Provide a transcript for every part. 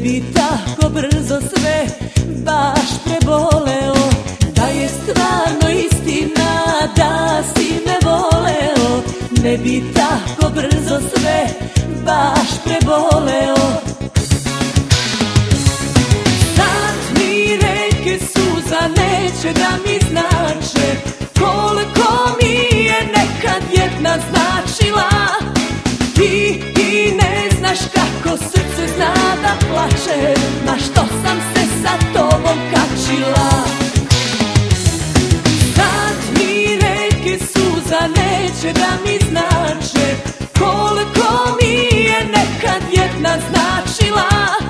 bi tako brzo sve baš preboleo. Da je stvarno istina da si me voleo, ne bi tako brzo sve baš preboleo. Sad mi reke suza neće da mi znače koliko mi je nekad jedna značila. Ti ne znaš kako srce zna da plače, na što sam se sa tobom kačila. Sad mi reke suza neće da mi znače koliko mi je nekad jedna značila.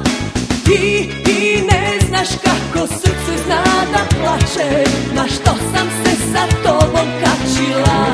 Ti ne znaš kako srce zna da plače, na što sam se sa tobom kačila.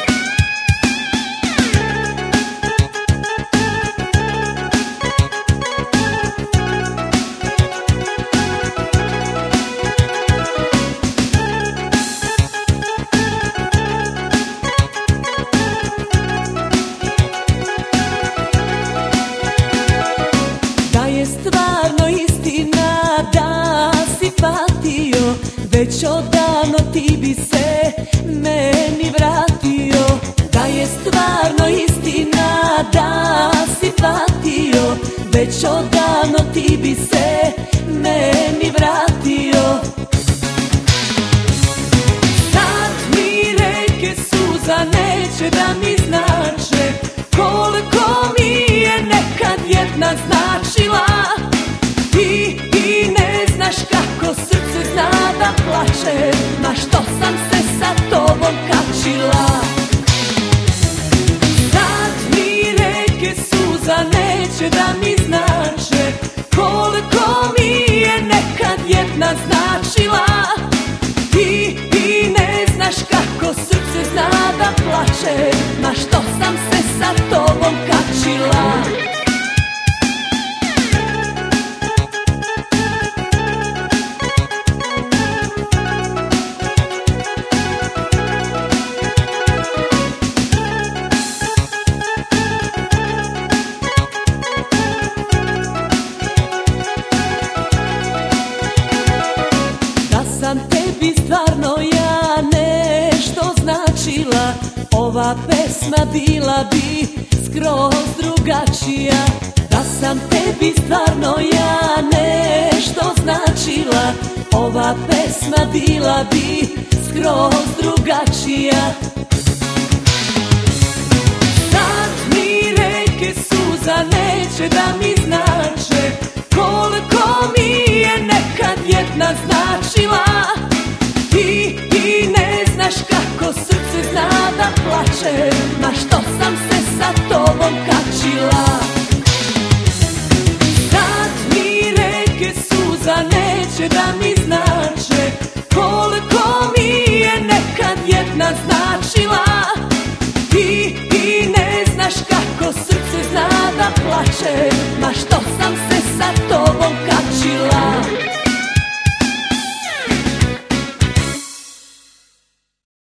Stvarno istina da si patio, već odavno ti bi se meni vratio. Da je stvarno istina da si patio, već odavno ti bi se meni vratio. Sad mi reke suza neće da mi znače koliko mi je nekad jedna značila. Ti ne znaš kako srce zna da plače, na što sam se sa tobom kačila. Sad mi reke suza neće da mi znače koliko mi je nekad jedna značila. Ti ne znaš kako srce zna da plače, na što sam se sa tobom kačila. Sam tebi stvarno ja nešto značila, ova pesma bila bi skroz drugačija. Da sam tebi stvarno ja nešto značila, ova pesma bila bi skroz drugačija. Sad mi reke suza neće da mi znače koliko mi je nekad jedna značila. Ti ne znaš kako srce zna da plače, na što sam se sa tobom kačila. Sad mi reke suza neće da mi znače koliko mi je nekad jedna značila. Ti ne znaš kako srce zna da plače, na što